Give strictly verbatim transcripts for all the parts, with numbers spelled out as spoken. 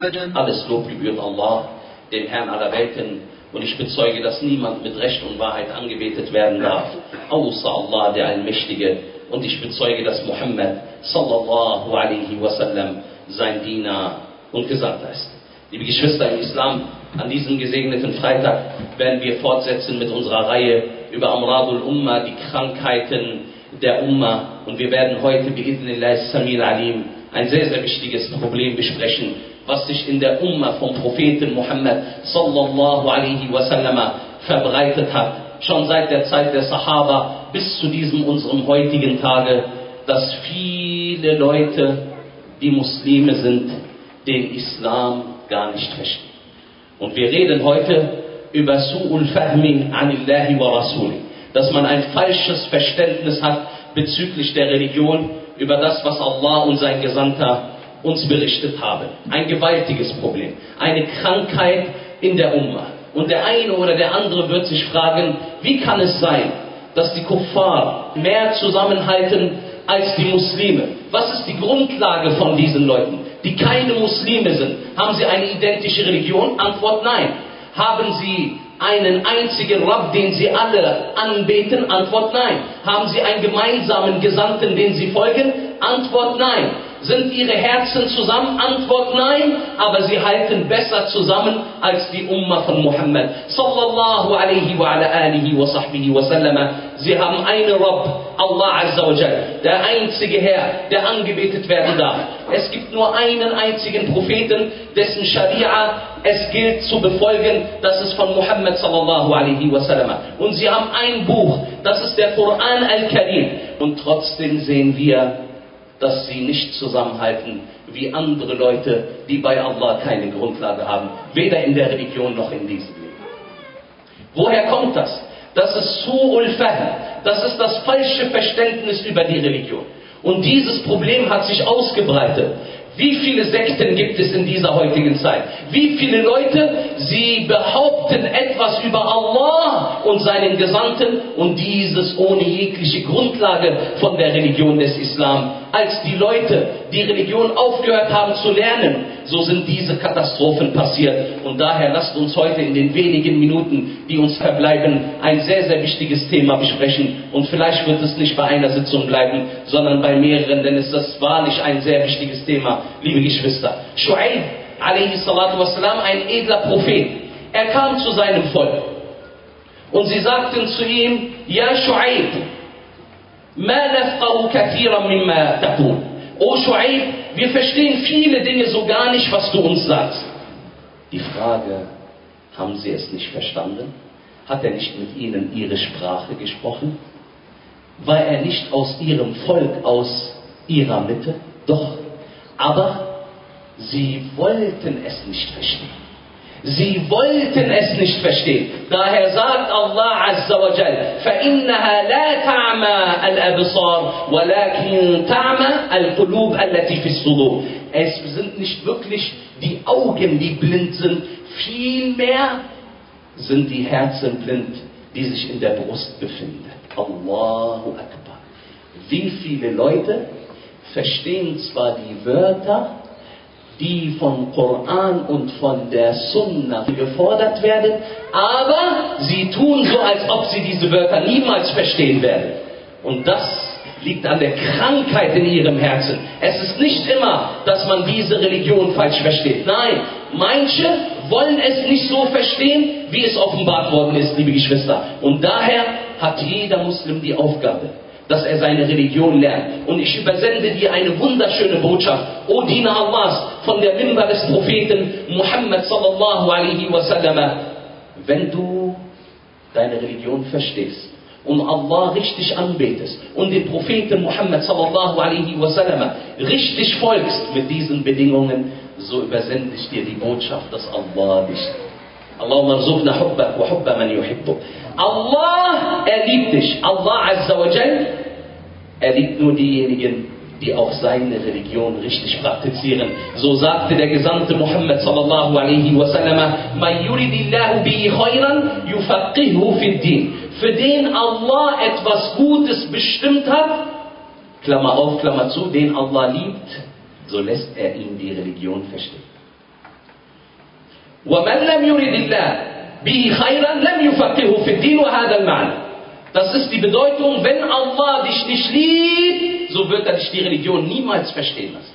Alles Lob gebührt Allah, dem Herrn aller Welten, und ich bezeuge, dass niemand mit Recht und Wahrheit angebetet werden darf, außer Allah, der Allmächtige. Und ich bezeuge, dass Muhammad sallallahu alaihi wasallam sein Diener und Gesandter ist. Liebe Geschwister im Islam, an diesem gesegneten Freitag werden wir fortsetzen mit unserer Reihe über Amradul Ummah, die Krankheiten der Ummah. Und wir werden heute bi'idhnillah Samil Alim ein sehr, sehr wichtiges Problem besprechen, was sich in der Ummah vom Propheten Muhammad sallallahu alaihi wasallam verbreitet hat, schon seit der Zeit der Sahaba bis zu diesem unserem heutigen Tage, dass viele Leute, die Muslime sind, den Islam gar nicht verstehen. Und wir reden heute über Su'ul Fahmi anillahi wa Rasuli, dass man ein falsches Verständnis hat bezüglich der Religion, über das, was Allah und sein Gesandter uns berichtet haben. Ein gewaltiges Problem, eine Krankheit in der Ummah. Und der eine oder der andere wird sich fragen, wie kann es sein, dass die Kuffar mehr zusammenhalten als die Muslime? Was ist die Grundlage von diesen Leuten, die keine Muslime sind? Haben sie eine identische Religion? Antwort nein. Haben sie einen einzigen Rabb, den sie alle anbeten? Antwort nein. Haben sie einen gemeinsamen Gesandten, den sie folgen? Antwort nein. Sind ihre Herzen zusammen? Antwort nein, aber sie halten besser zusammen als die Ummah von Muhammad sallallahu alaihi wa ala alihi wa sahbihi wa sallama. Sie haben einen Rabb, Allah Azza wa Jal, der einzige Herr, der angebetet werden darf. Es gibt nur einen einzigen Propheten, dessen Scharia es gilt zu befolgen, das ist von Muhammad sallallahu alaihi wa sallama. Und sie haben ein Buch, das ist der Koran al-Karim. Und trotzdem sehen wir, dass sie nicht zusammenhalten wie andere Leute, die bei Allah keine Grundlage haben, weder in der Religion noch in diesem Leben. Woher kommt das? Das ist Su'ul Fahm, das ist das falsche Verständnis über die Religion. Und dieses Problem hat sich ausgebreitet. Wie viele Sekten gibt es in dieser heutigen Zeit? Wie viele Leute, sie behaupten etwas über Allah und seinen Gesandten und dieses ohne jegliche Grundlage von der Religion des Islam. Als die Leute die Religion aufgehört haben zu lernen, so sind diese Katastrophen passiert. Und daher lasst uns heute in den wenigen Minuten, die uns verbleiben, ein sehr, sehr wichtiges Thema besprechen. Und vielleicht wird es nicht bei einer Sitzung bleiben, sondern bei mehreren, denn es ist wahrlich ein sehr wichtiges Thema, liebe Geschwister. Shu'aib, alaihi salatu wassalam, ein edler Prophet. Er kam zu seinem Volk. Und sie sagten zu ihm, Ja Shu'aib, ma nafqahu kathiran mimma taqul. O Shu'aib, wir verstehen viele Dinge so gar nicht, was du uns sagst. Die Frage, haben sie es nicht verstanden? Hat er nicht mit ihnen ihre Sprache gesprochen? War er nicht aus ihrem Volk, aus ihrer Mitte? Doch, aber sie wollten es nicht verstehen. Sie wollten es nicht verstehen. Daher sagt Allah Azza wa Jal, فَإِنَّهَا لَا تَعْمَى الْأَبْصَارِ وَلَكِنْ تَعْمَى الْقُلُوبِ الَّتِي فِي الصُّدُورِ. Es sind nicht wirklich die Augen, die blind sind, vielmehr sind die Herzen blind, die sich in der Brust befinden. Allahu Akbar. Wie viele Leute verstehen zwar die Wörter, die vom Koran und von der Sunna gefordert werden, aber sie tun so, als ob sie diese Wörter niemals verstehen werden. Und das liegt an der Krankheit in ihrem Herzen. Es ist nicht immer, dass man diese Religion falsch versteht. Nein, manche wollen es nicht so verstehen, wie es offenbart worden ist, liebe Geschwister. Und daher hat jeder Muslim die Aufgabe, dass er seine Religion lernt. Und ich übersende dir eine wunderschöne Botschaft, O Diener Allahs, von der Mimbar des Propheten Muhammad sallallahu alaihi wasallam. Wenn du deine Religion verstehst und Allah richtig anbetest und den Propheten Muhammad sallallahu alaihi wasallam richtig folgst mit diesen Bedingungen, so übersende ich dir die Botschaft, dass Allah dich Allahumma rzuqna hubbak wa hubba man yuhibbuk. Allah, er liebt dich. Allah Azza wa Jal, er liebt nur diejenigen, die auch seine Religion richtig praktizieren. So sagte der Gesandte Muhammad sallallahu alaihi wasallam, man yuridillahu bihi khayran yufaqihu fid din. Für den Allah etwas Gutes bestimmt hat, Klammer auf, Klammer zu, den Allah liebt, so lässt er ihn die Religion verstehen. وَمَنْ لَمْ يُرِدِ اللَّهِ بِهِ خَيْرًا لَمْ يُفَقِّهُ فِي الدِّينِ وَهَذَا الْمَعْنَى. Das ist die Bedeutung, wenn Allah dich nicht liebt, so wird er dich die Religion niemals verstehen lassen.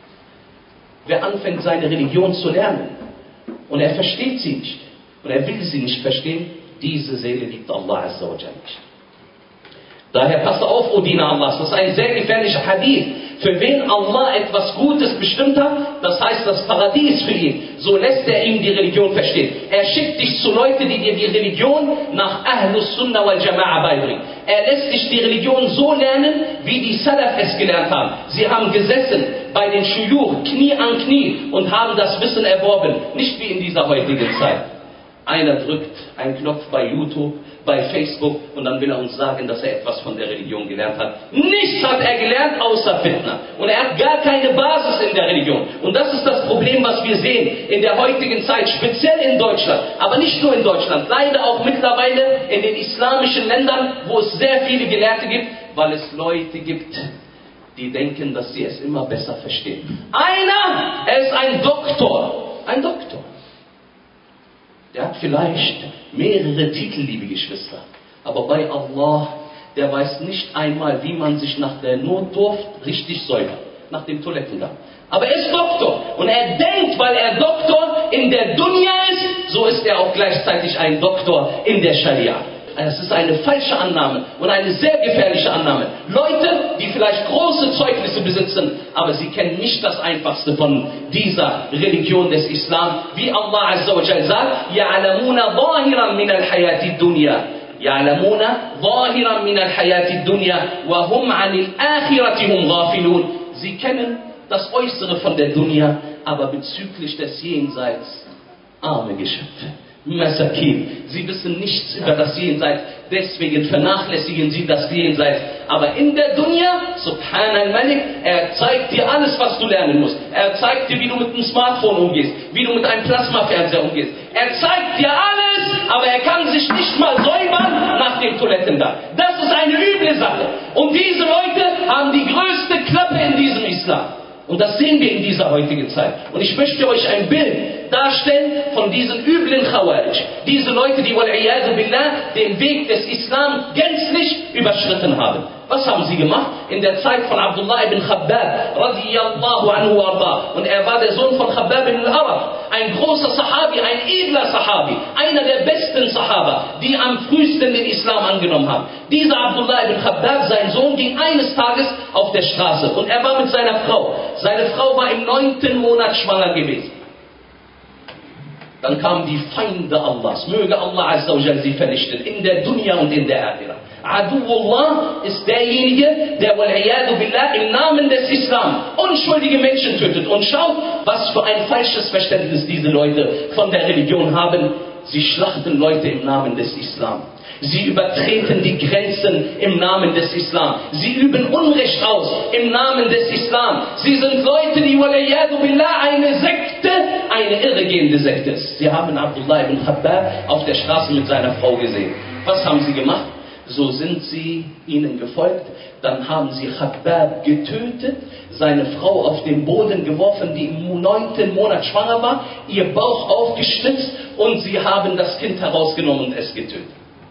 Wer anfängt, seine Religion zu lernen und er versteht sie nicht und er will sie nicht verstehen, diese Seele liebt Allah Azza wa Jalla nicht. Daher passt auf, O Diener Allahs, das ist ein sehr gefährlicher Hadith. Für wen Allah etwas Gutes bestimmt hat, das heißt das Paradies für ihn, so lässt er ihm die Religion verstehen. Er schickt dich zu Leuten, die dir die Religion nach Ahlus Sunnah wal Jama'a beibringen. Er lässt dich die Religion so lernen, wie die Salaf es gelernt haben. Sie haben gesessen bei den Shuyukh, Knie an Knie, und haben das Wissen erworben. Nicht wie in dieser heutigen Zeit. Einer drückt einen Knopf bei YouTube, bei Facebook und dann will er uns sagen, dass er etwas von der Religion gelernt hat. Nichts hat er gelernt außer Fitna. Und er hat gar keine Basis in der Religion. Und das ist das Problem, was wir sehen in der heutigen Zeit, speziell in Deutschland, aber nicht nur in Deutschland, leider auch mittlerweile in den islamischen Ländern, wo es sehr viele Gelehrte gibt, weil es Leute gibt, die denken, dass sie es immer besser verstehen. Einer, er ist ein Doktor, ein Doktor. Der hat vielleicht mehrere Titel, liebe Geschwister. Aber bei Allah, der weiß nicht einmal, wie man sich nach der Notdurft richtig säubert. Nach dem Toilettengang. Aber er ist Doktor. Und er denkt, weil er Doktor in der Dunya ist, so ist er auch gleichzeitig ein Doktor in der Scharia. Das ist eine falsche Annahme und eine sehr gefährliche Annahme. Leute, die vielleicht große Zeugnisse besitzen, aber sie kennen nicht das Einfachste von dieser Religion des Islam. Wie Allah Azza wa Jalla sagt, يَعْلَمُونَ ظَاهِرًا مِنَ الْحَيَاةِ الدُّنْيَا يَعْلَمُونَ ظَاهِرًا مِنَ الْحَيَاةِ الدُّنْيَا وَهُمْ عَنِ الْآخِرَةِ هُمْ غَافِلُونَ. Sie kennen das Äußere von der Dunya, aber bezüglich des Jenseits, arme Geschöpfe. Masakin. Sie wissen nichts über das Jenseits, deswegen vernachlässigen sie das Jenseits. Aber in der Dunya, Subhan al-Malik, er zeigt dir alles, was du lernen musst. Er zeigt dir, wie du mit einem Smartphone umgehst, wie du mit einem Plasmafernseher umgehst. Er zeigt dir alles, aber er kann sich nicht mal säubern nach dem Toilettengang. Das ist eine üble Sache. Und diese Leute haben die größte Klappe in diesem Islam. Und das sehen wir in dieser heutigen Zeit. Und ich möchte euch ein Bild darstellen von diesen üblen Khawarij. Diese Leute, die wal-iyadu billah den Weg des Islam gänzlich überschritten haben. Was haben sie gemacht? In der Zeit von Abdullah ibn Khabbab, radiyallahu anhu warda. Und er war der Sohn von Khabbab ibn al-Arab. Ein großer Sahabi, ein edler Sahabi. Einer der besten Sahaba, die am frühesten den Islam angenommen haben. Dieser Abdullah ibn Khabbab, sein Sohn, ging eines Tages auf der Straße. Und er war mit seiner Frau. Seine Frau war im neunten Monat schwanger gewesen. Dann kamen die Feinde Allahs. Möge Allah Azza wa Jalla sie vernichten. In der Dunya und in der Akhirah. Aduwullah ist derjenige, der wal-iyadu billah im Namen des Islam unschuldige Menschen tötet. Und schaut, was für ein falsches Verständnis diese Leute von der Religion haben. Sie schlachten Leute im Namen des Islam. Sie übertreten die Grenzen im Namen des Islam. Sie üben Unrecht aus im Namen des Islam. Sie sind Leute, die wal-iyadu billah eine Sekte, eine irregehende Sekte ist. Sie haben Abdullah ibn Khabbab auf der Straße mit seiner Frau gesehen. Was haben sie gemacht? So sind sie ihnen gefolgt. Dann haben sie Khabbab getötet, seine Frau auf den Boden geworfen, die im neunten Monat schwanger war, ihr Bauch aufgeschnitzt und sie haben das Kind herausgenommen und es getötet.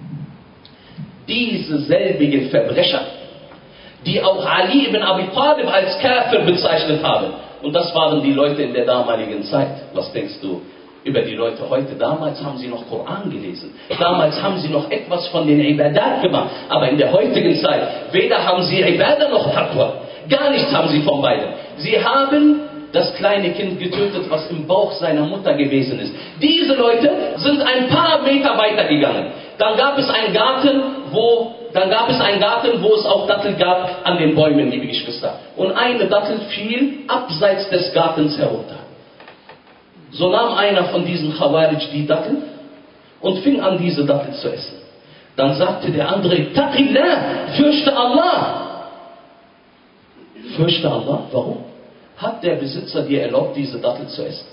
Diese selbigen Verbrecher, die auch Ali ibn Abi Talib als Kafir bezeichnet haben. Und das waren die Leute in der damaligen Zeit. Was denkst du über die Leute heute? Damals haben sie noch Koran gelesen. Damals haben sie noch etwas von den Ibadat gemacht. Aber in der heutigen Zeit, weder haben sie Ibadat noch Taqwa. Gar nichts haben sie von beiden. Sie haben das kleine Kind getötet, was im Bauch seiner Mutter gewesen ist. Diese Leute sind ein paar Meter weiter gegangen. Dann gab es einen Garten, wo, dann gab es einen Garten, wo es auch Dattel gab an den Bäumen, liebe Geschwister. Und eine Dattel fiel abseits des Gartens herunter. So nahm einer von diesen Khawarij die Dattel und fing an, diese Dattel zu essen. Dann sagte der andere, Taqillah, fürchte Allah. Fürchte Allah? Warum? Hat der Besitzer dir erlaubt, diese Dattel zu essen?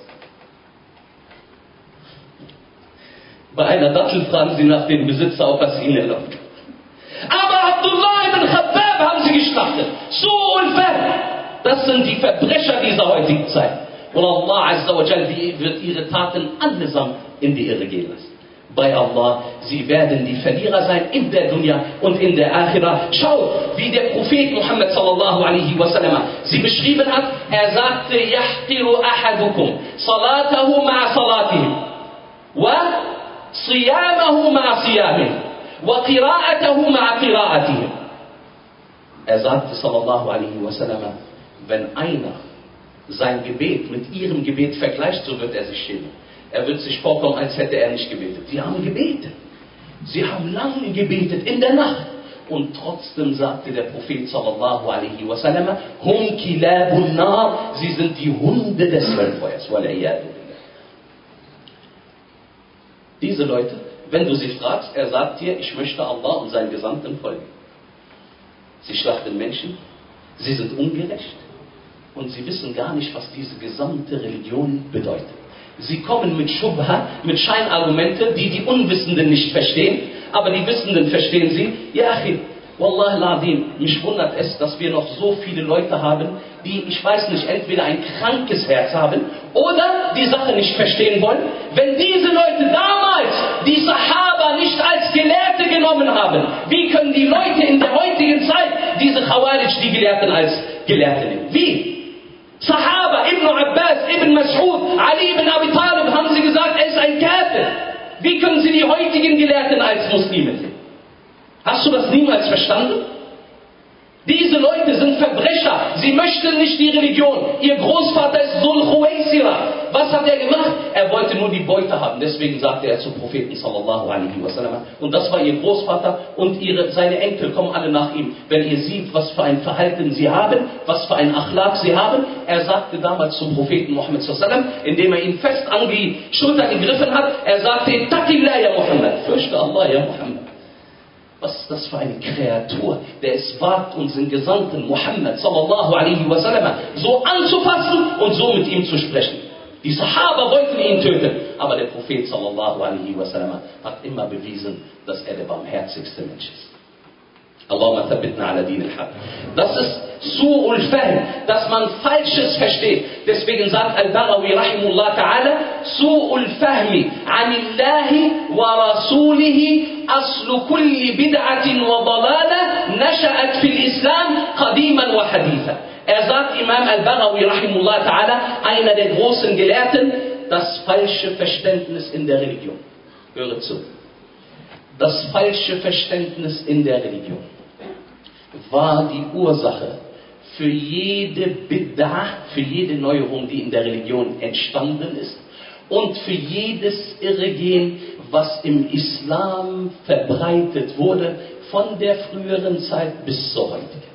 Bei einer Dattel fragen sie nach dem Besitzer, ob er es ihnen erlaubt. Aber Abdullah ibn Khabbab haben sie geschlachtet. Su'ul Fahm. Das sind die Verbrecher dieser heutigen Zeit. Und Allah Azza wa Jal wird ihre Taten allesamt in die Irre gehen lassen. Bei Allah, sie werden die Verlierer sein in der Dunya und in der Akhirah. Schau, wie der Prophet Muhammad sallallahu alaihi wasallam sie beschrieben hat. Er sagte, yahqiru ahadukum salatahu ma'a salatihim wa siyamahu ma'a siyamihim wa qira'atahu ma'a qira'atihim. Er sagte sallallahu alaihi wasallam, wenn einer sein Gebet mit ihrem Gebet vergleicht, so wird er sich schämen. Er wird sich vorkommen, als hätte er nicht gebetet. Sie haben gebetet. Sie haben lange gebetet in der Nacht. Und trotzdem sagte der Prophet sallallahu alaihi wasallam, hum kilabun nar, sie sind die Hunde des Höllenfeuers. Diese Leute, wenn du sie fragst, er sagt dir, ich möchte Allah und seinen Gesandten folgen. Sie schlachten Menschen, sie sind ungerecht und sie wissen gar nicht, was diese gesamte Religion bedeutet. Sie kommen mit Schubha, mit Scheinargumente, die die Unwissenden nicht verstehen, aber die Wissenden verstehen sie. Ja, Achim, Wallah al-Azim, mich wundert es, dass wir noch so viele Leute haben, die, ich weiß nicht, entweder ein krankes Herz haben oder die Sache nicht verstehen wollen. Wenn diese Leute damals die Sahaba nicht als Gelehrte genommen haben, wie können die Leute in der heutigen Zeit diese Khawarij, die Gelehrten, als Gelehrte nehmen? Wie? Sahaba, Ibn Abbas, Ibn Mas'ud, Ali ibn Abi Talib, haben sie gesagt, er ist ein Kafir. Wie können sie die heutigen Gelehrten als Muslime sehen? Hast du das niemals verstanden? Diese Leute sind Verbrecher. Sie möchten nicht die Religion. Ihr Großvater ist Dhul Khuwaysira. Was hat er gemacht? Er wollte nur die Beute haben. Deswegen sagte er zum Propheten sallallahu alaihi wasallam. Und das war ihr Großvater und ihre, seine Enkel kommen alle nach ihm. Wenn ihr seht, was für ein Verhalten sie haben, was für ein Akhlaq sie haben. Er sagte damals zum Propheten Muhammad sallallahu alaihi wasallam, indem er ihn fest an die Schulter gegriffen hat, er sagte, Ittaqillah ya Muhammad. Fürchte Allah, ya Muhammad. Was ist das für eine Kreatur, der es wagt, unseren Gesandten Muhammad sallallahu alaihi wasallam so anzufassen und so mit ihm zu sprechen. Die Sahaba wollten ihn töten, aber der Prophet sallallahu alaihi wasallam hat immer bewiesen, dass er der barmherzigste Mensch ist. Allahumma thabbitna ala din al-haq. Das ist Su'ul Fahm, dass man Falsches versteht. Deswegen sagt Al-Baghawi rahimullah ta'ala, Su'ul Fahmi anillahi wa rasulihi aslu kulli bid'atin wa dalala nasha'at fil Islam qadiman wa haditha. Er sagt, Imam Al-Baghawi rahimullah ta'ala, einer der großen Gelehrten, das falsche Verständnis in der Religion. Höre zu. Das falsche Verständnis in der Religion war die Ursache für jede Bid'ah, für jede Neuerung, die in der Religion entstanden ist und für jedes Irrgehen, was im Islam verbreitet wurde, von der früheren Zeit bis zur heutigen.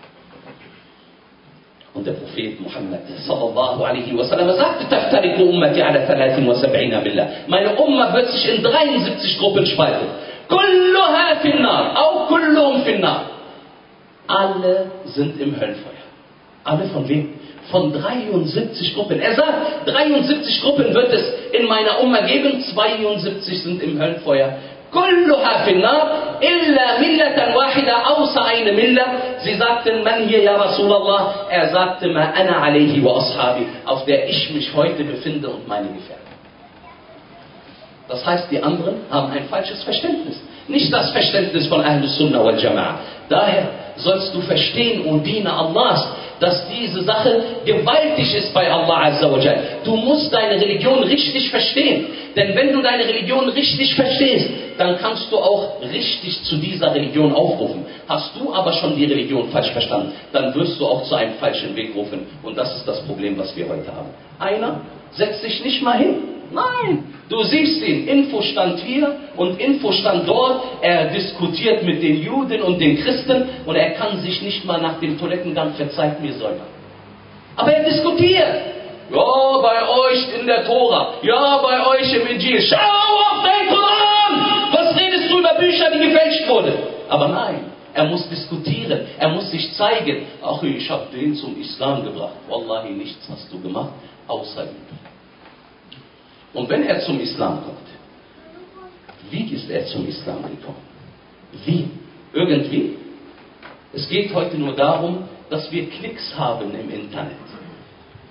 Und der Prophet Muhammad sallallahu alaihi wasallam sagte, Taftariku ummati ala dreiundsiebzig Millah. Meine Umma wird sich in dreiundsiebzig Gruppen spalten. Kulluha finnar, auch kulluhum finnar. Alle sind im Höllenfeuer. Alle von wem? Von dreiundsiebzig Gruppen. Er sagt, dreiundsiebzig Gruppen wird es in meiner Umma geben, zweiundsiebzig sind im Höllenfeuer. Kulluha finnar, illa millatan wahida, außer eine Milla. Sie sagten, man hier, ja Rasulallah. Er sagte, ma ana alayhi wa ashabi, auf der ich mich heute befinde und meine Gefährten. Das heißt, die anderen haben ein falsches Verständnis. Nicht das Verständnis von Ahlus Sunnah wal Jama'a. Daher sollst du verstehen, O Diener Allahs, dass diese Sache gewaltig ist bei Allah Azza wa Jal. Du musst deine Religion richtig verstehen. Denn wenn du deine Religion richtig verstehst, dann kannst du auch richtig zu dieser Religion aufrufen. Hast du aber schon die Religion falsch verstanden, dann wirst du auch zu einem falschen Weg rufen. Und das ist das Problem, was wir heute haben. Einer setzt sich nicht mal hin. Nein, du siehst ihn, Infostand hier und Infostand dort, er diskutiert mit den Juden und den Christen und er kann sich nicht mal nach dem Toilettengang, verzeiht mir, säubern. Aber er diskutiert. Ja, bei euch in der Tora, ja, bei euch im Injil, schau auf den Koran! Was redest du über Bücher, die gefälscht wurden? Aber nein, er muss diskutieren, er muss sich zeigen. Ach, ich habe den zum Islam gebracht. Wallahi, nichts hast du gemacht, außer Liebe. Und wenn er zum Islam kommt, wie ist er zum Islam gekommen? Wie? Irgendwie? Es geht heute nur darum, dass wir Klicks haben im Internet.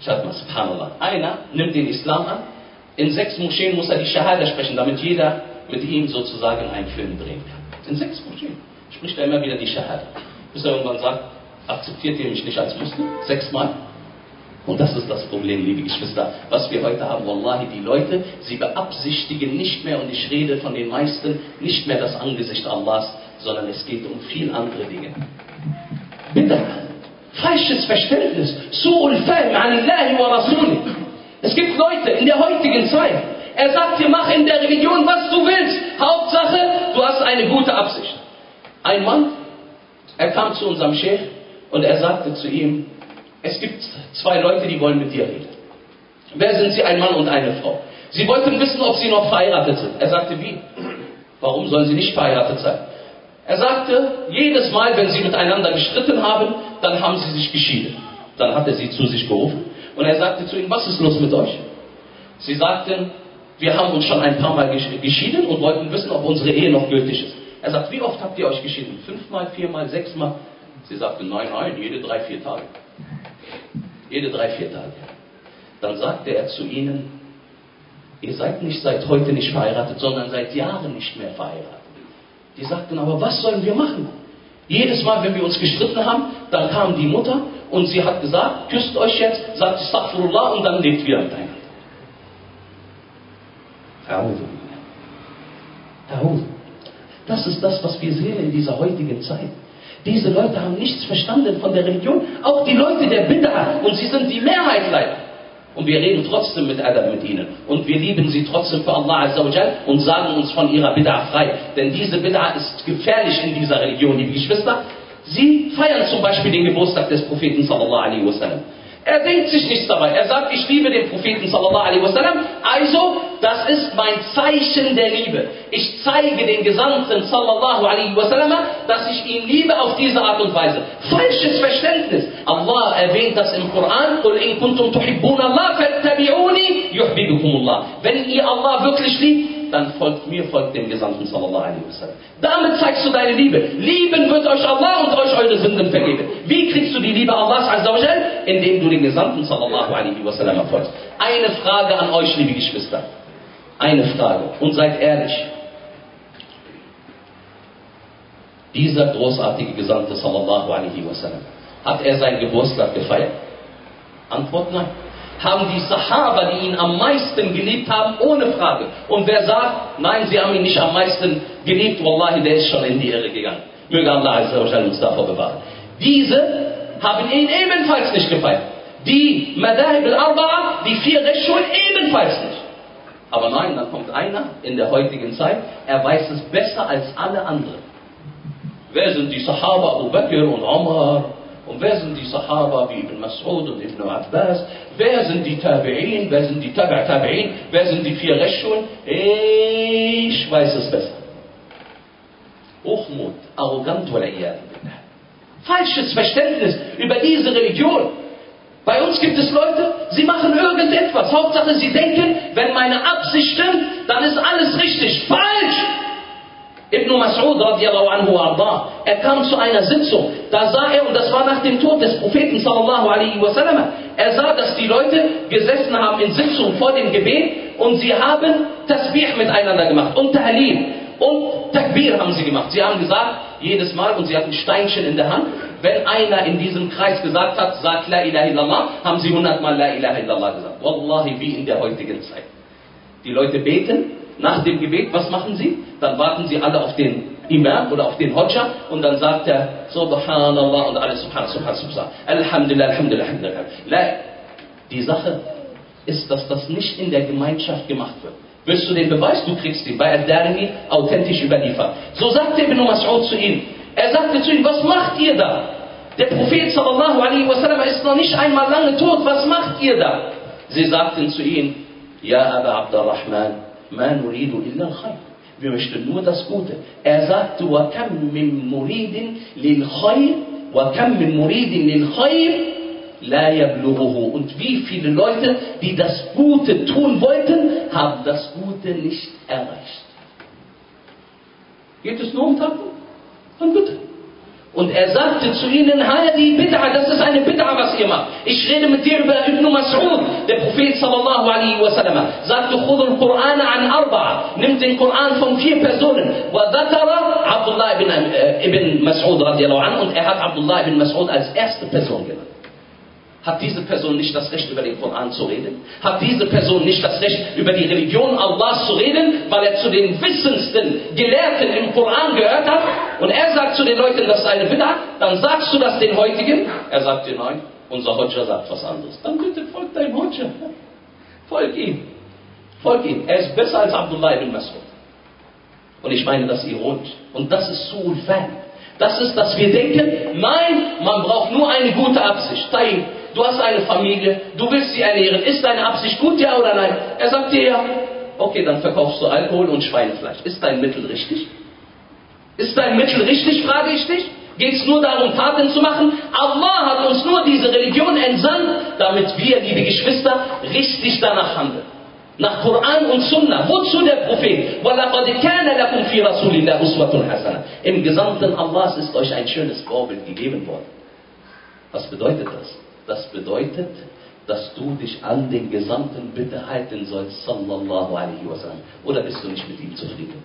Schaut mal, subhanallah. Einer nimmt den Islam an, in sechs Moscheen muss er die Shahada sprechen, damit jeder mit ihm sozusagen einen Film drehen kann. In sechs Moscheen spricht er immer wieder die Shahada. Bis er irgendwann sagt, akzeptiert ihr mich nicht als Muslim? Sechsmal. Und das ist das Problem, liebe Geschwister, was wir heute haben. Wallahi, die Leute, sie beabsichtigen nicht mehr, und ich rede von den meisten, nicht mehr das Angesicht Allahs, sondern es geht um viel andere Dinge. Bitte, falsches Verständnis. Su'ul fahm anillahi wa rasulih. Es gibt Leute in der heutigen Zeit, er sagt dir, mach in der Religion, was du willst. Hauptsache, du hast eine gute Absicht. Ein Mann, er kam zu unserem Sheikh und er sagte zu ihm, es gibt zwei Leute, die wollen mit dir reden. Wer sind sie? Ein Mann und eine Frau. Sie wollten wissen, ob sie noch verheiratet sind. Er sagte, wie? Warum sollen sie nicht verheiratet sein? Er sagte, jedes Mal, wenn sie miteinander gestritten haben, dann haben sie sich geschieden. Dann hat er sie zu sich gerufen und er sagte zu ihnen, was ist los mit euch? Sie sagten, wir haben uns schon ein paar Mal geschieden und wollten wissen, ob unsere Ehe noch gültig ist. Er sagt, wie oft habt ihr euch geschieden? Fünfmal, viermal, sechsmal? Sie sagten, nein, nein, jede drei, vier Tage. Jede drei, vier Tage. Dann sagte er zu ihnen, ihr seid nicht seit heute nicht verheiratet, sondern seit Jahren nicht mehr verheiratet. Die sagten, aber was sollen wir machen? Jedes Mal, wenn wir uns gestritten haben, dann kam die Mutter und sie hat gesagt, küsst euch jetzt, sagt Astaghfirullah und dann lebt wieder miteinander. Das ist das, was wir sehen in dieser heutigen Zeit. Diese Leute haben nichts verstanden von der Religion, auch die Leute der Bid'ah, und sie sind die Mehrheit leider. Und wir reden trotzdem mit Adab mit ihnen. Und wir lieben sie trotzdem für Allah Azza wa Jal und sagen uns von ihrer Bid'ah frei. Denn diese Bid'ah ist gefährlich in dieser Religion, liebe Geschwister. Sie feiern zum Beispiel den Geburtstag des Propheten sallallahu alaihi wasallam. Er denkt sich nichts dabei. Er sagt, ich liebe den Propheten sallallahu alaihi wasallam. Also, das ist mein Zeichen der Liebe. Ich zeige den Gesandten sallallahu alaihi wasallam, dass ich ihn liebe auf diese Art und Weise. Falsches Verständnis. Allah erwähnt das im Koran. قُلْ إِن كُنْتُمْ تُحِبُّونَ اللَّهَ فَاتَّبِعُونِي يُحْبِبُكُمُ اللَّهُ. Wenn ihr Allah wirklich liebt, dann folgt mir, folgt dem Gesandten sallallahu alaihi wasallam. Damit zeigst du deine Liebe. Lieben wird euch Allah und euch eure Sünden vergeben. Wie kriegst du die Liebe Allahs Azza wa Jal? Indem du den Gesandten sallallahu alaihi wasallam folgst. Eine Frage an euch, liebe Geschwister. Eine Frage. Und seid ehrlich. Dieser großartige Gesandte sallallahu alaihi wasallam, hat er seinen Geburtstag gefeiert? Antwort nein. Haben die Sahaba, die ihn am meisten geliebt haben, ohne Frage. Und wer sagt, nein, sie haben ihn nicht am meisten geliebt, wallahi, der ist schon in die Irre gegangen. Möge Allah Azza wa Jalla uns davor bewahren. Diese haben ihn ebenfalls nicht gefeiert. Die Madahib al-Arba'a, die vier Rechtsschulen, ebenfalls nicht. Aber nein, dann kommt einer in der heutigen Zeit, er weiß es besser als alle anderen. Wer sind die Sahaba, Abu Bakr und Umar? Und wer sind die Sahaba wie Ibn Mas'ud und Ibn Abbas? Wer sind die Tabi'in? Wer sind die Tabi' Tabi'in? Wer sind die vier Rechtsschulen? Ich weiß es besser. Hochmut, arrogant, falsches Verständnis über diese Religion. Bei uns gibt es Leute, sie machen irgendetwas. Hauptsache, sie denken, wenn meine Absicht stimmt, dann ist alles richtig. Falsch! Ibn Mas'ud radiallahu anhu arda, er kam zu einer Sitzung, da sah er, und das war nach dem Tod des Propheten sallallahu alaihi wasallam, er sah, dass die Leute gesessen haben in Sitzung vor dem Gebet und sie haben Tasbih miteinander gemacht und Tahlil und Takbir haben sie gemacht. Sie haben gesagt, jedes Mal, und sie hatten Steinchen in der Hand, wenn einer in diesem Kreis gesagt hat, sagt La ilaha illallah, haben sie hundertmal La ilaha illallah gesagt. Wallahi, wie in der heutigen Zeit. Die Leute beten, nach dem Gebet, was machen sie? Dann warten sie alle auf den Imam oder auf den Hodja und dann sagt er Subhanallah und alle Subhanallah, Subhanallah, Subhanallah, Alhamdulillah, Alhamdulillah, Alhamdulillah. Die Sache ist, dass das nicht in der Gemeinschaft gemacht wird. Willst du den Beweis? Du kriegst ihn. Bei Ad-Darimi authentisch überliefert. So sagte Ibn Mas'ud zu ihm. Er sagte zu ihm, was macht ihr da? Der Prophet sallallahu alaihi wasallam ist noch nicht einmal lange tot. Was macht ihr da? Sie sagten zu ihm, Ja Aba Abdurrahman, ma nuridu illa al-khayr. Wir möchten nur das Gute. Er sagte, wa kam min muridin lil khayr, wa kam min muridin lil khayr, la yablughuhu. Und wie viele Leute, die das Gute tun wollten, haben das Gute nicht erreicht. Geht es nur um Taten? Dann bitte. Und er sagte zu ihnen, Hadi Bid'a, das ist eine Bid'a, was ihr macht. Ich rede mit dir über Ibn Mas'ud. Der Prophet sallallahu alaihi wasallam sagte, Khudul Qur'an an Arba'a. Nimmt den Koran von vier Personen. Wa dhakara Abdullah ibn, äh, ibn Mas'ud radiallahu anhu. Und er hat Abdullah ibn Mas'ud als erste Person genannt. Hat diese Person nicht das Recht, über den Koran zu reden? Hat diese Person nicht das Recht, über die Religion Allahs zu reden, weil er zu den wissendsten Gelehrten im Koran gehört hat? Und er sagt zu den Leuten, das ist eine Bid'a. Dann sagst du das den heutigen? Er sagt dir, nein, unser Hodja sagt was anderes. Dann bitte folg deinem Hodja. Folg ihm. Folg ihm. Er ist besser als Abdullah ibn Mas'ud. Und ich meine das ironisch. Und das ist Su'ul Fahm. Das ist, dass wir denken, nein, man braucht nur eine gute Absicht. Tayyib. Du hast eine Familie, du willst sie ernähren. Ist deine Absicht gut, ja oder nein? Er sagt dir ja. Okay, dann verkaufst du Alkohol und Schweinefleisch. Ist dein Mittel richtig? Ist dein Mittel richtig, frage ich dich? Geht es nur darum, Taten zu machen? Allah hat uns nur diese Religion entsandt, damit wir, liebe Geschwister, richtig danach handeln. Nach Koran und Sunna. Wozu der Prophet? وَلَقَدْ كَانَ لَكُمْ فِي رَسُولِ اللَّهِ أُسْوَةٌ حَسَنَةٌ. Im Gesamten Allahs ist euch ein schönes Vorbild gegeben worden. Was bedeutet das? Das bedeutet, dass du dich an den Gesandten bitte halten sollst, sallallahu alaihi wasallam. Oder bist du nicht mit ihm zufrieden?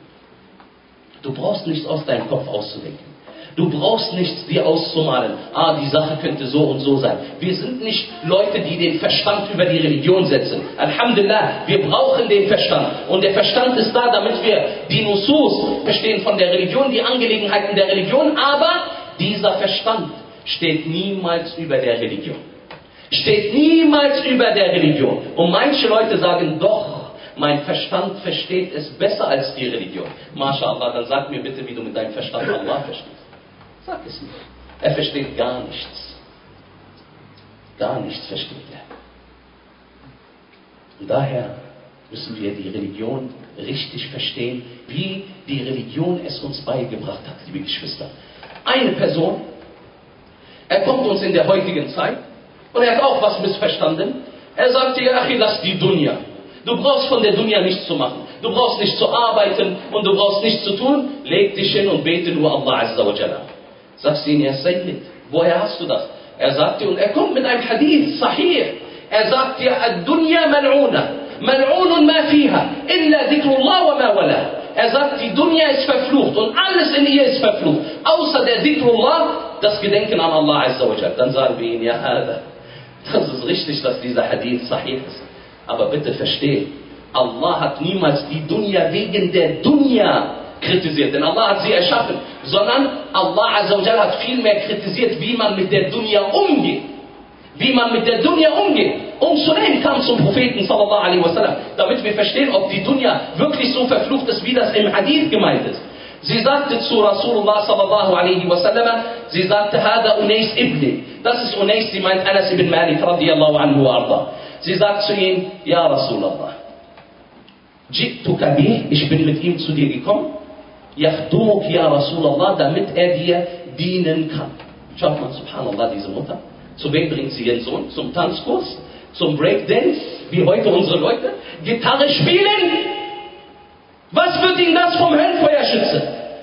Du brauchst nichts aus deinem Kopf auszudenken. Du brauchst nichts dir auszumalen. Ah, die Sache könnte so und so sein. Wir sind nicht Leute, die den Verstand über die Religion setzen. Alhamdulillah, wir brauchen den Verstand. Und der Verstand ist da, damit wir die Nusus verstehen von der Religion, die Angelegenheiten der Religion. Aber dieser Verstand steht niemals über der Religion. Steht niemals über der Religion. Und manche Leute sagen, doch, mein Verstand versteht es besser als die Religion. MashaAllah, dann sag mir bitte, wie du mit deinem Verstand Allah verstehst. Sag es nicht. Er versteht gar nichts. Gar nichts versteht er. Und daher müssen wir die Religion richtig verstehen, wie die Religion es uns beigebracht hat, liebe Geschwister. Eine Person, er kommt uns in der heutigen Zeit und er hat auch was missverstanden. Er sagt dir, Achi, lass die Dunya. Du brauchst von der Dunya nichts zu machen. Du brauchst nicht zu arbeiten und du brauchst nichts zu tun. Leg dich hin und bete nur Allah Azza wa Jalla. Sagst du ihm, ja Sayyid, woher hast du das? Er sagt dir, und er kommt mit einem Hadith, Sahih. Er sagt dir, Ad-Dunya mal'una, mal'unun ma fiha, illa dhikrullah wa ma wala. Er sagt, die Dunya ist verflucht und alles in ihr ist verflucht, außer der Dhikrullah, das Gedenken an Allah Azza wa Jalla. Dann sagen wir ihm, ja, hada, das ist richtig, dass dieser Hadith Sahih ist. Aber bitte versteh, Allah hat niemals die Dunya wegen der Dunya kritisiert, denn Allah hat sie erschaffen, sondern Allah Azza wa Jalla hat vielmehr kritisiert, wie man mit der Dunya umgeht. Wie man mit der Dunya umgeht. Um Sulaim kam zum Propheten sallallahu alaihi wasallam, damit wir verstehen, ob die Dunya wirklich so verflucht ist, wie das im Hadith gemeint ist. Sie sagte zu Rasulullah sallallahu alaihi wasallam, sie sagte, Hada Unais ibni. Das ist Unais, sie meint Anas ibn Malik radiyallahu anhu wa arda. Sie sagt zu ihm, ja Rasulallah, Jittuka bih, ich bin mit ihm zu dir gekommen, Yachdumuk ya Rasulallah, damit er dir dienen kann. Schaut mal, subhanallah, diese Mutter. Zu wem bringt sie ihren Sohn? Zum Tanzkurs? Zum Breakdance? Wie heute unsere Leute? Gitarre spielen? Was wird ihn das vom Höllenfeuer schützen?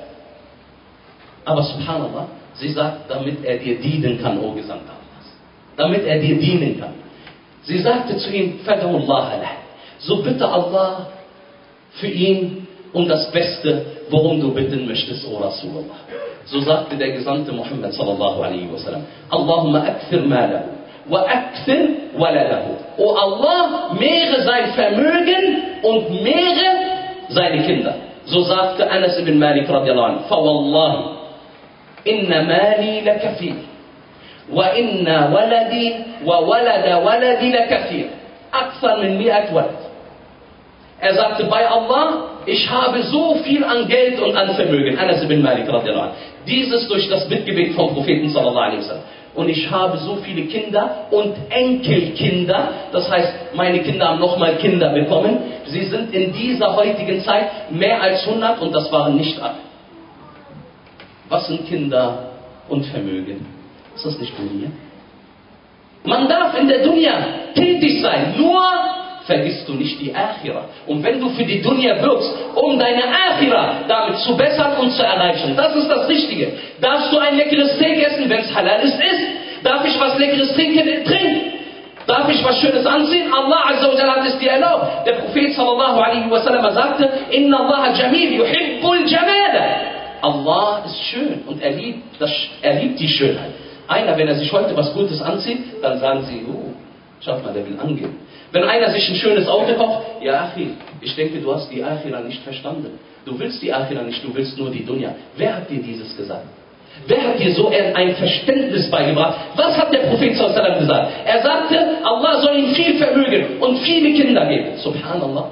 Aber subhanallah, sie sagt, damit er dir dienen kann, o Gesandter Allahs. Damit er dir dienen kann. Sie sagte zu ihm, Fad'ullah alah. So bitte Allah für ihn um das Beste, worum du bitten möchtest, O Rasulullah. So sagte der Gesandte Muhammad sallallahu alaihi wasallam, Allahumma akthir malahu wa akthir waladahu. O Allah, mehre sein Vermögen und mehre seine Kinder. So sagte Anas ibn Malik radiallahu anhu, fa wallahi, inna mali lakathir, wa inna waladi wa walada waladi lakathir, akthar min mi'at walad. Er sagte, bei Allah, ich habe so viel an Geld und an Vermögen. Anas ibn Malik radiallahu anhu. Dieses durch das Mitgebet vom Propheten sallallahu alaihi wasallam. Und ich habe so viele Kinder und Enkelkinder. Das heißt, meine Kinder haben nochmal Kinder bekommen. Sie sind in dieser heutigen Zeit mehr als hundert und das waren nicht alle. Was sind Kinder und Vermögen? Ist das nicht Dunya? Man darf in der Dunya tätig sein, nur vergisst du nicht die Akhira. Und wenn du für die Dunya wirkst, um deine Akhira damit zu bessern und zu erreichen, das ist das Richtige. Darfst du ein leckeres Steak essen, wenn es halal ist, isst. Darf ich was Leckeres trinken, trink. Darf ich was Schönes anziehen? Allah Azza wa Jalla hat es dir erlaubt. Der Prophet sallallahu alaihi wasallam sagte, Inna Allah jamil, yuhibbul jamala. Allah ist schön und er liebt, das, er liebt die Schönheit. Einer, wenn er sich heute was Gutes anzieht, dann sagen sie, oh, schaut mal, der will angehen. Wenn einer sich ein schönes Auto kauft, ja Achi, ich denke, du hast die Akhira nicht verstanden. Du willst die Akhira nicht, du willst nur die Dunya. Wer hat dir dieses gesagt? Wer hat dir so ein Verständnis beigebracht? Was hat der Prophet sallallahu alaihi wasallam gesagt? Er sagte, Allah soll ihm viel Vermögen und viele Kinder geben. Subhanallah.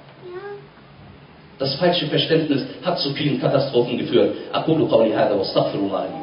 Das falsche Verständnis hat zu vielen Katastrophen geführt. Aqulu qawli hada wa astaghfirullah li.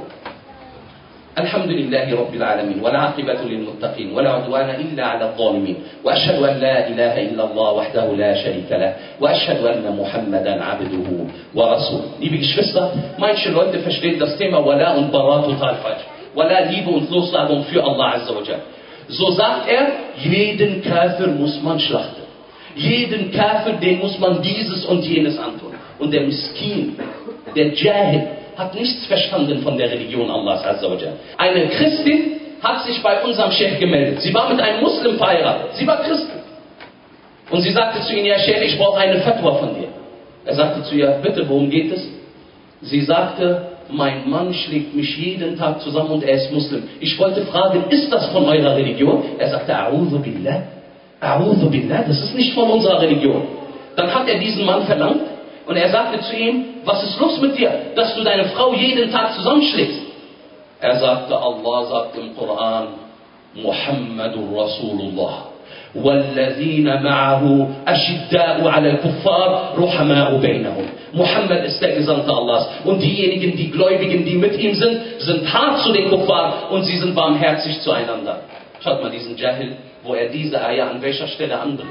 الحمد لله رب العالمين والعاقبة للمتقين ولا عدوان إلا على الظالمين وأشهد أن لا إله إلا الله وحده لا شريك له وأشهد أن محمدا عبده ورسوله. Liebe Geschwister, manche Leute verstehen das Thema Wala und Bara total falsch. Wala, Liebe und Loslagung für Allah Azza wa Jalla. So sagt er, jeden Kafir muss man schlachten. Jeden Kafir, den muss man dieses und jenes antun. Und der Miskin, der Jahil, hat nichts verstanden von der Religion Allahs Azza wa Jalla. Eine Christin hat sich bei unserem Sheikh gemeldet. Sie war mit einem Muslim verheiratet. Sie war Christin. Und sie sagte zu ihm, ja Sheikh, ich brauche eine Fatwa von dir. Er sagte zu ihr, bitte, worum geht es? Sie sagte, mein Mann schlägt mich jeden Tag zusammen und er ist Muslim. Ich wollte fragen, ist das von eurer Religion? Er sagte, A'udhu billah, A'udhu billah, das ist nicht von unserer Religion. Dann hat er diesen Mann verlangt und er sagte zu ihm, was ist los mit dir, dass du deine Frau jeden Tag zusammenschlägst? Er sagte, Allah sagt im Koran, Muhammadur Rasulullah. والذين معه أشداء على الكفار رحماء بينهم. Muhammad ist der Gesandte Allahs. Und diejenigen, die Gläubigen, die mit ihm sind, sind hart zu den Kuffar und sie sind barmherzig zueinander. Schaut mal diesen Jahil, wo er diese Ayah an welcher Stelle anbringt.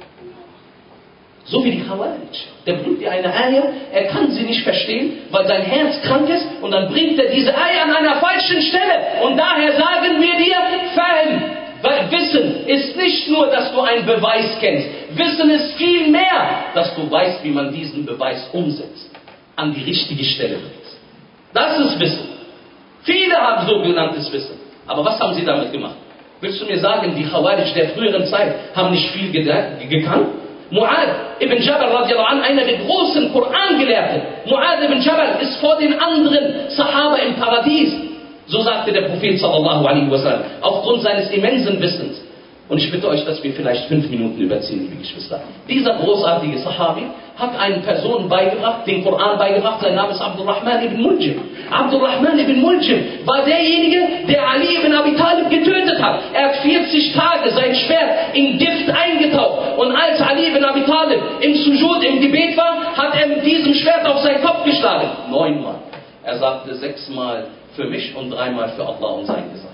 So wie die Khawarij. Der bringt dir eine Ayah, er kann sie nicht verstehen, weil sein Herz krank ist und dann bringt er diese Ayah an einer falschen Stelle. Und daher sagen wir dir, Fahm. Weil Wissen ist nicht nur, dass du einen Beweis kennst. Wissen ist viel mehr, dass du weißt, wie man diesen Beweis umsetzt. An die richtige Stelle bringt. Das ist Wissen. Viele haben sogenanntes Wissen. Aber was haben sie damit gemacht? Willst du mir sagen, die Khawarij der früheren Zeit haben nicht viel gekannt? Mu'ad ibn Jabal radiallahu anh, einer der großen Koran-Gelehrten. Mu'ad ibn Jabal ist vor den anderen Sahaba im Paradies. So sagte der Prophet sallallahu alaihi wasallam, aufgrund seines immensen Wissens. Und ich bitte euch, dass wir vielleicht fünf Minuten überziehen, liebe Geschwister. Dieser großartige Sahabi hat einen Personen beigebracht, den Koran beigebracht, sein Name ist Abdurrahman ibn Muljim. Abdurrahman ibn Muljim war derjenige, der Ali ibn Abi Talib getötet hat. Er hat vierzig Tage sein Schwert in Gift eingetaucht. Und als Ali ibn Abi Talib im Sujud, im Gebet war, hat er mit diesem Schwert auf seinen Kopf geschlagen. Neunmal. Er sagte sechsmal für mich und dreimal für Allah und sein Gesandter.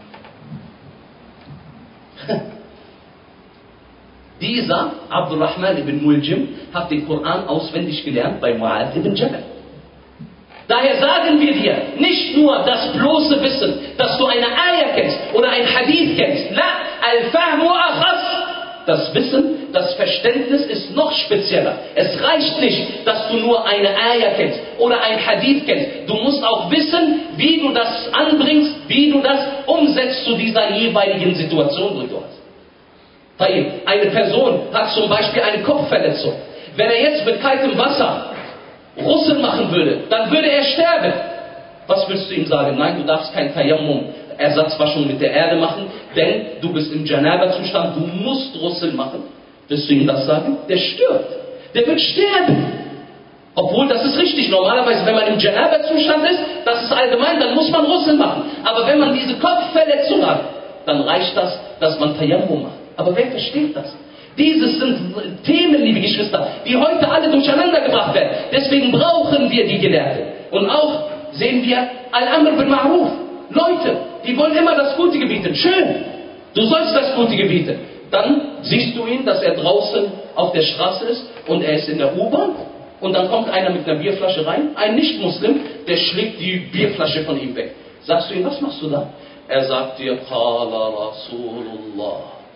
Dieser Abdurrahman ibn Muljim hat den Koran auswendig gelernt bei Mu'ad ibn Jabal. Daher sagen wir dir, nicht nur das bloße Wissen, dass du eine Ayah kennst oder ein Hadith kennst. La, al-fahmu akhas. Das Wissen, das Verständnis ist noch spezieller. Es reicht nicht, dass du nur eine Ayah kennst oder ein Hadith kennst. Du musst auch wissen, wie du das anbringst, wie du das umsetzt zu dieser jeweiligen Situation, wo du hast. Eine Person hat zum Beispiel eine Kopfverletzung. Wenn er jetzt mit kaltem Wasser Russel machen würde, dann würde er sterben. Was willst du ihm sagen? Nein, du darfst kein Tayammum, Ersatzwaschung mit der Erde machen, denn du bist im Janaba-Zustand, du musst Russel machen. Willst du ihm das sagen? Der stirbt. Der wird sterben. Obwohl, das ist richtig. Normalerweise, wenn man im Janaba-Zustand ist, das ist allgemein, dann muss man Russel machen. Aber wenn man diese Kopfverletzung hat, dann reicht das, dass man Tayammum macht. Aber wer versteht das? Dieses sind Themen, liebe Geschwister, die heute alle durcheinander gebracht werden. Deswegen brauchen wir die Gelehrten. Und auch sehen wir Al-Amr bil Ma'ruf. Leute, die wollen immer das Gute gebieten. Schön, du sollst das Gute gebieten. Dann siehst du ihn, dass er draußen auf der Straße ist und er ist in der U-Bahn. Und dann kommt einer mit einer Bierflasche rein, ein Nicht-Muslim, der schlägt die Bierflasche von ihm weg. Sagst du ihm, was machst du da? Er sagt dir, Qala Rasulullah.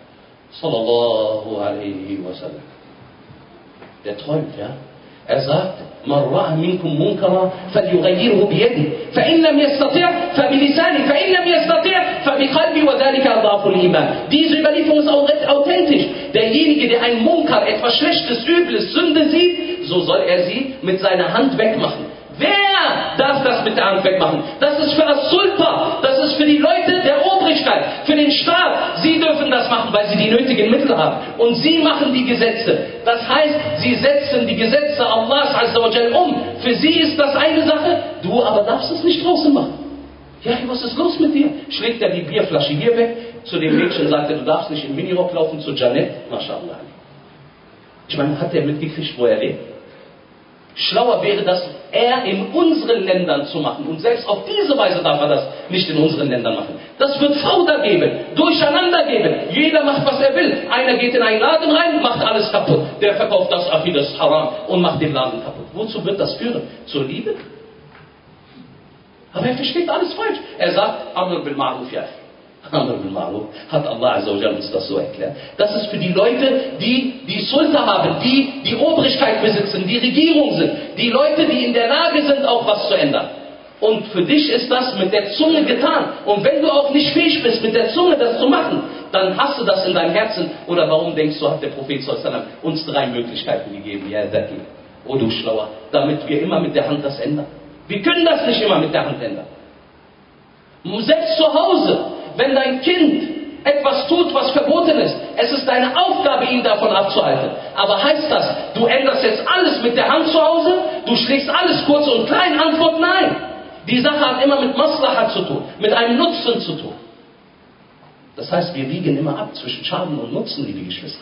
Sallallahu alaihi wasallam. Der träumt, ja. Er sagt, man ra'a minkum munkara falyughayyirhu biyadihi fa in lam yastati' fa bilisanihi fa in lam yastati' fa biqalbi wa dhalika adhafu al-iman. Diese Überlieferung ist auch authentisch. Derjenige, der ein Munkar, etwas Schlechtes, Übles, Sünde sieht, so soll er sie mit seiner Hand wegmachen. Wer darf das mit der Hand wegmachen? Das ist für das Sultan, das ist für die Leute der Obrigkeit, für den Staat. Sie dürfen das machen, weil sie die nötigen Mittel haben. Und sie machen die Gesetze. Das heißt, sie setzen die Gesetze Allahs Azza wa Jal um. Für sie ist das eine Sache, du aber darfst es nicht draußen machen. Ja, was ist los mit dir? Schlägt er die Bierflasche hier weg, zu dem Mädchen sagt er, du darfst nicht im Minirock laufen, zu Janet, Mashallah. Ich meine, hat er mitgekriegt, wo er lebt? Schlauer wäre das, er in unseren Ländern zu machen. Und selbst auf diese Weise darf er das nicht in unseren Ländern machen. Das wird Fauda geben, Durcheinander geben. Jeder macht, was er will. Einer geht in einen Laden rein, macht alles kaputt. Der verkauft das, ach, das ist haram und macht den Laden kaputt. Wozu wird das führen? Zur Liebe? Aber er versteht alles falsch. Er sagt, Amr bil Ma'ruf, ja. Amr bil Ma'ruf, hat Allah Azza wa Jalla uns das so erklärt. Das ist für die Leute, die die Sultan haben, die die Obrigkeit besitzen, die Regierung sind, die Leute, die in der Lage sind, auch was zu ändern. Und für dich ist das mit der Zunge getan. Und wenn du auch nicht fähig bist, mit der Zunge das zu machen, dann hast du das in deinem Herzen. Oder warum denkst du, hat der Prophet sallallahu alaihi wasallam uns drei Möglichkeiten gegeben? Ja, Zaki, oh du Schlauer, damit wir immer mit der Hand das ändern. Wir können das nicht immer mit der Hand ändern. Selbst zu Hause, wenn dein Kind etwas tut, was verboten ist, es ist deine Aufgabe, ihn davon abzuhalten. Aber heißt das, du änderst jetzt alles mit der Hand zu Hause? Du schlägst alles kurz und klein? Antwort nein. Die Sache hat immer mit Maslahat zu tun, mit einem Nutzen zu tun. Das heißt, wir wiegen immer ab zwischen Schaden und Nutzen, liebe Geschwister.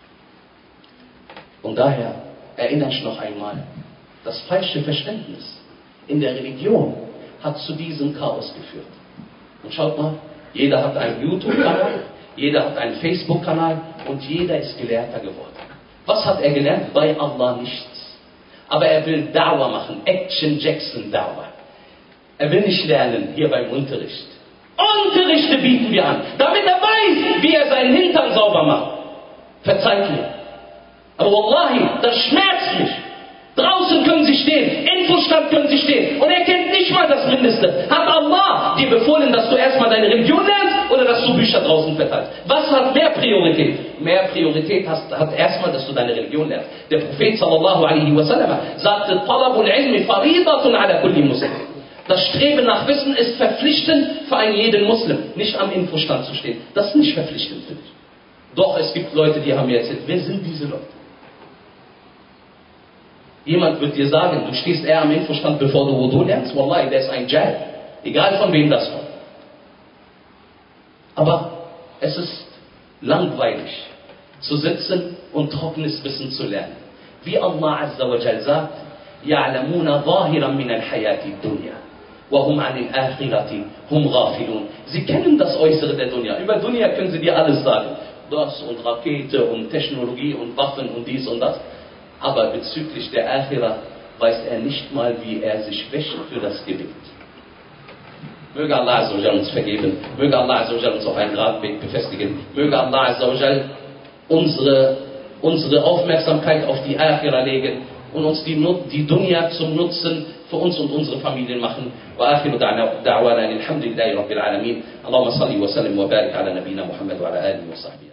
Und daher erinnere ich noch einmal, das falsche Verständnis in der Religion hat zu diesem Chaos geführt. Und schaut mal, jeder hat einen YouTube-Kanal, jeder hat einen Facebook-Kanal und jeder ist Gelehrter geworden. Was hat er gelernt? Bei Allah nichts. Aber er will Da'wah machen, Action Jackson Da'wah. Er will nicht lernen, hier beim Unterricht. Unterrichte bieten wir an, damit er weiß, wie er seinen Hintern sauber macht. Verzeiht mir. Aber Wallahi, das schmerzt mich. Draußen können sie stehen, Infostand können sie stehen und er kennt nicht mal das Mindeste. Hat Allah dir befohlen, dass du erstmal deine Religion lernst oder dass du Bücher draußen verteilst? Was hat mehr Priorität? Mehr Priorität hast, hat erstmal, dass du deine Religion lernst. Der Prophet sallallahu alaihi wasallam sagte, Talabul ilmi faridatun ala kulli muslim. Das Streben nach Wissen ist verpflichtend für einen jeden Muslim, nicht am Infostand zu stehen. Das ist nicht verpflichtend für dich. Doch es gibt Leute, die haben mir erzählt, wer sind diese Leute? Jemand wird dir sagen, du stehst eher am Infostand, bevor du Wudu lernst. Wallahi, der ist ein Jahil. Egal von wem das kommt. Aber es ist langweilig, zu sitzen und trockenes Wissen zu lernen. Wie Allah Azza wa Jal sagt, يَعْلَمُونَ ظَاهِرًا مِنَ الْحَيَاةِ الدُّنْيَا وَهُمْ عَنِ الْآخِرَةِ هُمْ غَافِلُونَ. Sie kennen das Äußere der Dunya. Über Dunya können sie dir alles sagen. Das und Rakete und Technologie und Waffen und dies und das. Aber bezüglich der Akhira weiß er nicht mal, wie er sich wäscht für das Gebet. Möge Allah Azza wa Jal uns vergeben. Möge Allah Azza wa Jal uns auf einen Radweg befestigen. Möge Allah Azza wa Jal unsere, unsere Aufmerksamkeit auf die Akhira legen und uns die, die Dunya zum Nutzen für uns und unsere Familien machen. Wa akhiru da'wana alhamdulillahi rabbil alamin. Allahumma salli wa sallim wa barik ala nabina Muhammad wa ala alihi wa sahbihi.